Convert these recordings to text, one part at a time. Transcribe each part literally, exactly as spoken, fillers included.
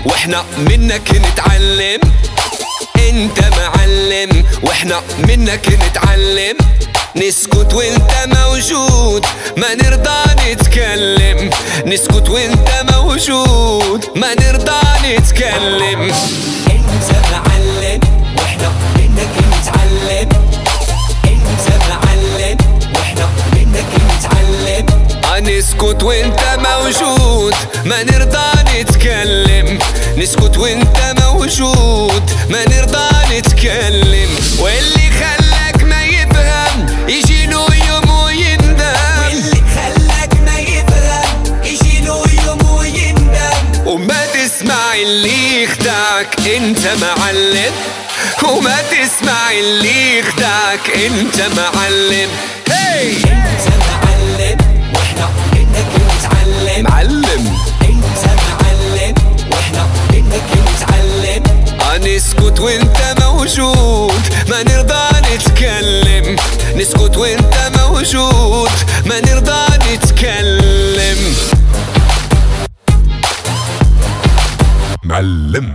واحنا منك نتعلم. انت معلم واحنا منك نتعلم. نسكت وانت موجود ما نرضى نتكلم. نسكت وانت موجود ما نرضى نتكلم. انت معلم واحنا منك نتعلم. انت معلم واحنا منك نتعلم. نسكت وانت موجود ما نرضى نتكلم. نسكت وانت موجود ما نرضى نتكلم. واللي خلاك ما يفهم يجي له يوم ويندم. واللي خلاك ما يفهم يجي له يوم ويندم. وما تسمع اللي يخدعك انت معلم. وما تسمع اللي يخدعك انت معلم. هي انت معلم واحنا منك نتعلم. معلم انت معلم واحنا منك نتعلم. نسكت وانت موجود ما نرضى نتكلم. نسكت وانت موجود ما نرضى نتكلم. معلم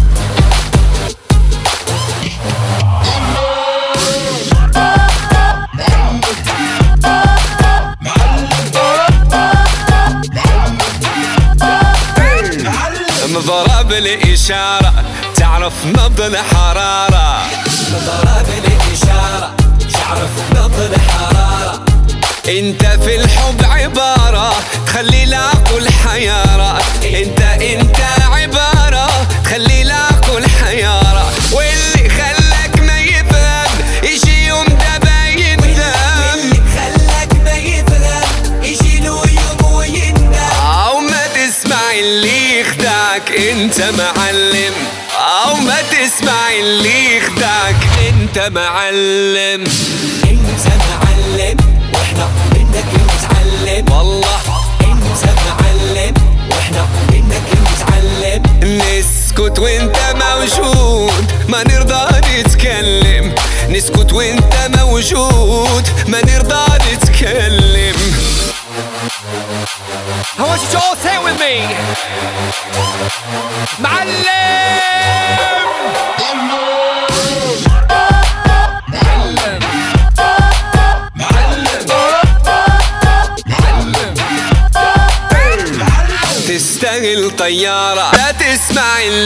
مضرب الإشارة تعرف نبض الحرارة. مضرب الإشارة تعرف نبض الحرارة. انت في الحب عبارة تخلي العقل حيارة. انت انت عبارة تخلي العقل حيارة. واللي خلاك ما يفهم يجي يوم دابا يندم. واللي خلاك ما يفهم يجي له يوم ويندم. او ما تسمع اللي يخدعك انت معلم. او ما تسمع اللي يخدعك انت معلم. انت معلم واحنا منك نتعلم. والله انت معلم واحنا منك نتعلم. نسكت وانت موجود ما نرضى نتكلم. نسكت وانت موجود ما نرضى نتكلم. I want you to all say it with me. معلم تستاهل طيارة. لا تسمع